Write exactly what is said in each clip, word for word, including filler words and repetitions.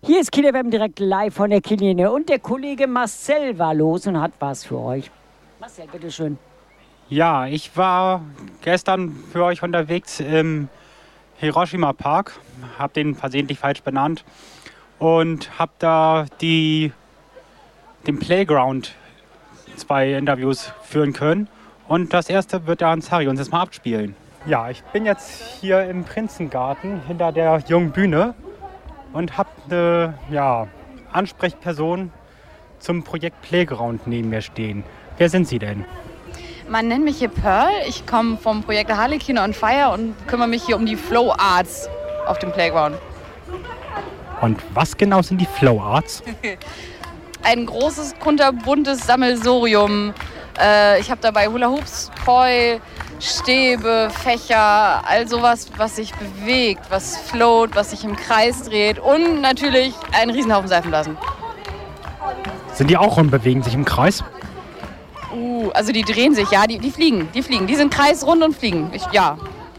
Hier ist Kieler Web direkt live von der Kiliene und der Kollege Marcel war los und hat was für euch. Marcel, bitteschön. Ja, ich war gestern für euch unterwegs im Hiroshima Park, habe den versehentlich falsch benannt und habe da die, den Playground zwei Interviews führen können. Und das erste wird der Ansari uns jetzt mal abspielen. Ja, ich bin jetzt hier im Prinzengarten hinter der jungen Bühne und habe eine ja, Ansprechperson zum Projekt Playground neben mir stehen. Wer sind Sie denn? Man nennt mich hier Pearl. Ich komme vom Projekt Harlequin on Fire und kümmere mich hier um die Flow Arts auf dem Playground. Und was genau sind die Flow Arts? Ein großes, kunterbuntes Sammelsurium. Äh, ich habe dabei Hula Hoops, Koi, Stäbe, Fächer, all sowas, was sich bewegt, was float, was sich im Kreis dreht und natürlich einen Riesenhaufen Seifenblasen. Sind die auch und bewegen sich im Kreis? Uh, also die drehen sich, ja, die, die fliegen, die fliegen. Die sind kreisrund und fliegen, ich, ja.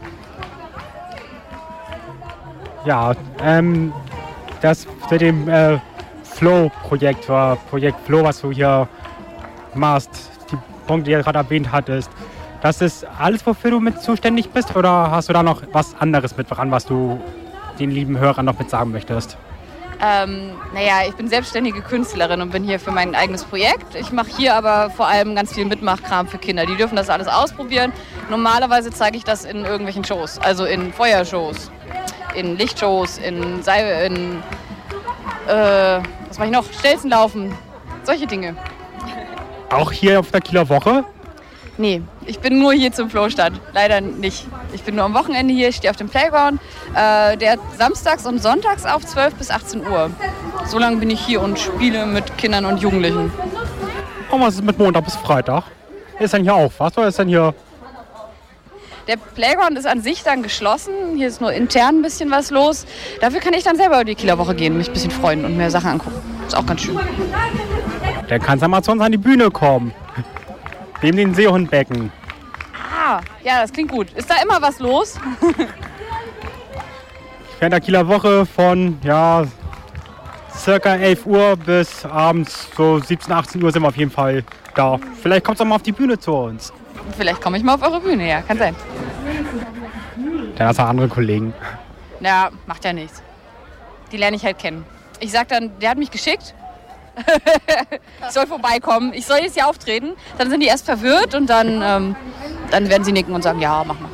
Ja, ähm, das mit dem äh, Flow-Projekt, war Projekt Flow, was du hier machst, die Punkte, die du gerade erwähnt hattest, das ist alles, wofür du mit zuständig bist, oder hast du da noch was anderes mit dran, was du den lieben Hörern noch mit sagen möchtest? Ähm, naja, ich bin selbstständige Künstlerin und bin hier für mein eigenes Projekt. Ich mache hier aber vor allem ganz viel Mitmachkram für Kinder. Die dürfen das alles ausprobieren. Normalerweise zeige ich das in irgendwelchen Shows, also in Feuershows, in Lichtshows, in, Seil, in äh, was mache ich noch? Stelzenlaufen, solche Dinge. Auch hier auf der Kieler Woche? Nee, ich bin nur hier zum Flow-Stand. Leider nicht. Ich bin nur am Wochenende hier, ich stehe auf dem Playground. Äh, der samstags und sonntags auf zwölf bis achtzehn Uhr. So lange bin ich hier und spiele mit Kindern und Jugendlichen. Und was ist mit Montag bis Freitag? Ist denn hier auch was oder ist denn hier... Der Playground ist an sich dann geschlossen. Hier ist nur intern ein bisschen was los. Dafür kann ich dann selber über die Kieler Woche gehen, mich ein bisschen freuen und mir Sachen angucken. Ist auch ganz schön. Dann kannst du mal zu uns an die Bühne kommen. Neben den Seehundbecken. Ah, ja, das klingt gut. Ist da immer was los? Während der Kieler Woche von ja, circa elf Uhr bis abends so siebzehn, achtzehn Uhr sind wir auf jeden Fall da. Vielleicht kommst du mal auf die Bühne zu uns. Vielleicht komme ich mal auf eure Bühne, ja, kann sein. Dann hast du andere Kollegen. Ja, macht ja nichts. Die lerne ich halt kennen. Ich sag dann, der hat mich geschickt. Ich soll vorbeikommen, ich soll jetzt hier auftreten. Dann sind die erst verwirrt und dann, ähm, dann werden sie nicken und sagen, ja, mach mal.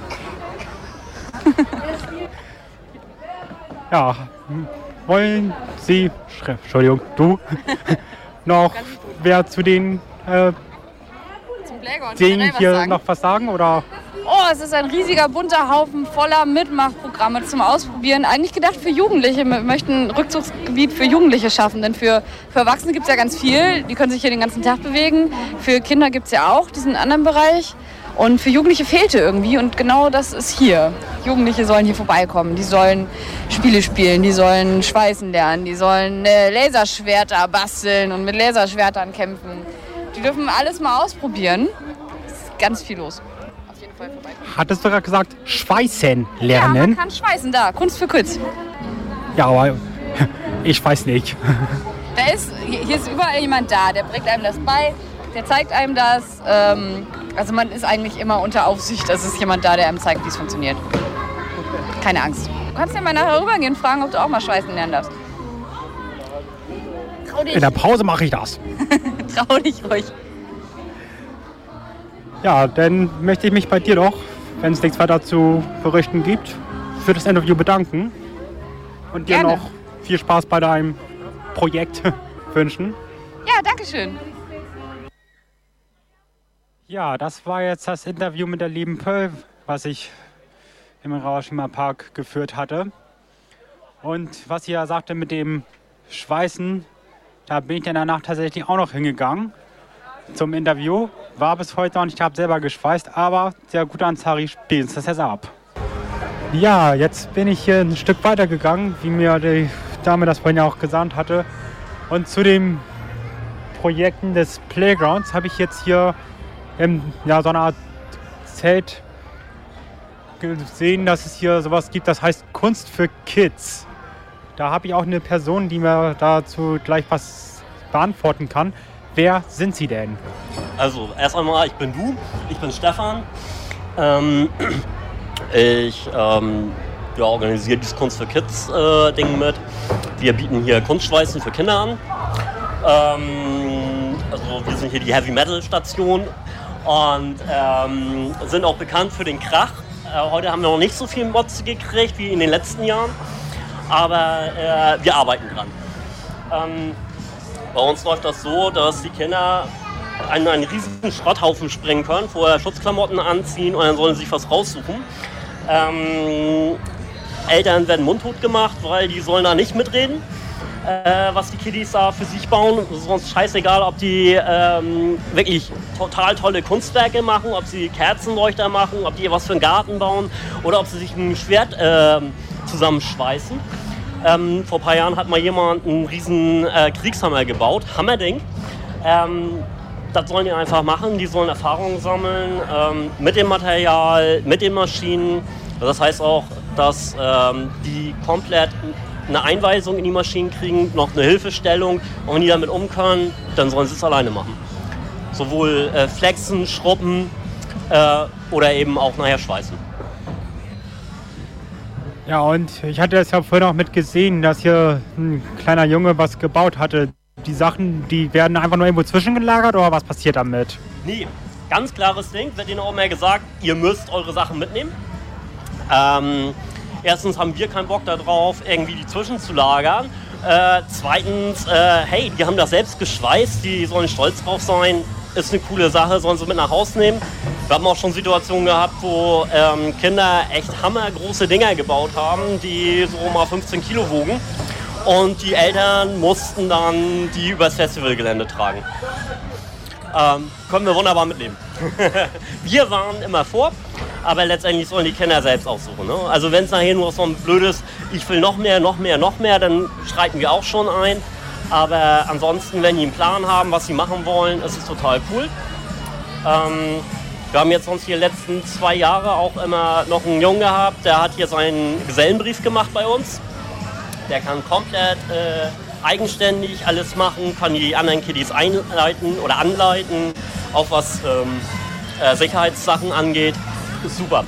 Ja, wollen Sie, Entschuldigung, du, noch wer zu den äh, Dingen hier sagen? Noch was sagen? Oder? Oh, es ist ein riesiger, bunter Haufen voller Mitmachprogramme zum Ausprobieren. Eigentlich gedacht für Jugendliche. Wir möchten ein Rückzugsgebiet für Jugendliche schaffen. Denn für, für Erwachsene gibt es ja ganz viel. Die können sich hier den ganzen Tag bewegen. Für Kinder gibt es ja auch diesen anderen Bereich. Und für Jugendliche fehlte irgendwie. Und genau das ist hier. Jugendliche sollen hier vorbeikommen. Die sollen Spiele spielen. Die sollen schweißen lernen. Die sollen äh, Laserschwerter basteln und mit Laserschwertern kämpfen. Die dürfen alles mal ausprobieren. Es ist ganz viel los. Hattest du gerade gesagt, schweißen lernen? Ja, man kann schweißen da. Kunst für Kids. Ja, aber ich weiß nicht. Da ist, hier ist überall jemand da, der bringt einem das bei, der zeigt einem das. Ähm, also man ist eigentlich immer unter Aufsicht. Es ist jemand da, der einem zeigt, wie es funktioniert. Keine Angst. Du kannst ja mal nachher rübergehen und fragen, ob du auch mal schweißen lernen darfst. Trau dich. In der Pause mache ich das. Trau dich ruhig. Ja, dann möchte ich mich bei dir doch, wenn es nichts weiter zu berichten gibt, für das Interview bedanken und dir Gerne. noch viel Spaß bei deinem Projekt wünschen. Ja, danke schön. Ja, das war jetzt das Interview mit der lieben Pearl, was ich im Hiroshima Park geführt hatte. Und was sie ja sagte mit dem Schweißen, da bin ich dann danach tatsächlich auch noch hingegangen zum Interview. War bis heute noch nicht, ich habe selber geschweißt, aber der gute Ansari spielt uns das jetzt ab. Ja, jetzt bin ich hier ein Stück weiter gegangen, wie mir die Dame das vorhin ja auch gesagt hatte. Und zu den Projekten des Playgrounds habe ich jetzt hier in, ja, so eine Art Zelt gesehen, dass es hier sowas gibt, das heißt Kunst für Kids. da habe ich auch eine Person, die mir dazu gleich was beantworten kann. Wer sind Sie denn? Also, erst einmal, ich bin du, ich bin Stefan. Ähm, ich ähm, ja, organisiere dieses Kunst für Kids äh, Ding mit. Wir bieten hier Kunstschweißen für Kinder an. Ähm, also, wir sind hier die Heavy Metal Station und ähm, sind auch bekannt für den Krach. Äh, heute haben wir noch nicht so viel Motze gekriegt wie in den letzten Jahren, aber äh, wir arbeiten dran. Ähm, Bei uns läuft das so, dass die Kinder einen, einen riesigen Schrotthaufen springen können, vorher Schutzklamotten anziehen und dann sollen sie sich was raussuchen. Ähm, Eltern werden mundtot gemacht, weil die sollen da nicht mitreden, äh, was die Kiddies da für sich bauen. Es ist uns scheißegal, ob die ähm, wirklich total tolle Kunstwerke machen, ob sie Kerzenleuchter machen, ob die was für einen Garten bauen oder ob sie sich ein Schwert äh, zusammenschweißen. Ähm, vor ein paar Jahren hat mal jemand einen riesen äh, Kriegshammer gebaut, Hammerding. Ähm, das sollen die einfach machen, die sollen Erfahrungen sammeln ähm, mit dem Material, mit den Maschinen. Das heißt auch, dass ähm, die komplett eine Einweisung in die Maschinen kriegen, noch eine Hilfestellung. Und wenn die damit um können, dann sollen sie es alleine machen. Sowohl äh, flexen, schrubben äh, oder eben auch nachher schweißen. Ja, und ich hatte es ja vorhin auch mit gesehen, dass hier ein kleiner Junge was gebaut hatte. Die Sachen, die werden einfach nur irgendwo zwischengelagert oder was passiert damit? Nee, ganz klares Ding, wird Ihnen auch mehr gesagt, ihr müsst eure Sachen mitnehmen. Ähm, erstens haben wir keinen Bock darauf, irgendwie die zwischenzulagern. Äh, zweitens, äh, hey, die haben das selbst geschweißt, die sollen stolz drauf sein. Ist eine coole Sache, sollen sie mit nach Hause nehmen. Wir haben auch schon Situationen gehabt, wo ähm, Kinder echt hammergroße Dinger gebaut haben, die so mal fünfzehn Kilo wogen. Und die Eltern mussten dann die übers Festivalgelände tragen. Ähm, können wir wunderbar mitnehmen. Wir waren immer vor, aber letztendlich sollen die Kinder selbst aussuchen. Ne? Also wenn es nachher nur so ein blödes, ich will noch mehr, noch mehr, noch mehr, dann schreiten wir auch schon ein. Aber ansonsten, wenn die einen Plan haben, was sie machen wollen, ist es total cool. Ähm, wir haben jetzt sonst hier die letzten zwei Jahre auch immer noch einen Jungen gehabt, der hat hier seinen Gesellenbrief gemacht bei uns. Der kann komplett äh, eigenständig alles machen, kann die anderen Kiddies einleiten oder anleiten, auch was ähm, äh, Sicherheitssachen angeht. Ist super.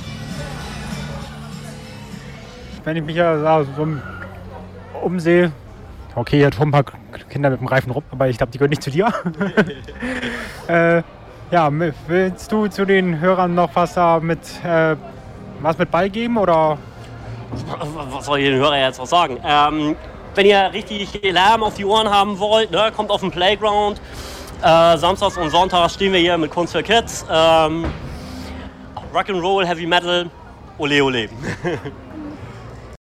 Wenn ich mich ja so umsehe, okay, hier kommen ein paar Kinder mit dem Reifen rum, aber ich glaube, die gehören nicht zu dir. äh, ja, willst du zu den Hörern noch was da mit, äh, was mit beigeben oder? Was soll ich den Hörern jetzt noch sagen? Ähm, wenn ihr richtig Lärm auf die Ohren haben wollt, ne, kommt auf den Playground. Äh, Samstags und Sonntags stehen wir hier mit Kunst für Kids. Ähm, Rock'n'Roll, Heavy Metal, ole ole.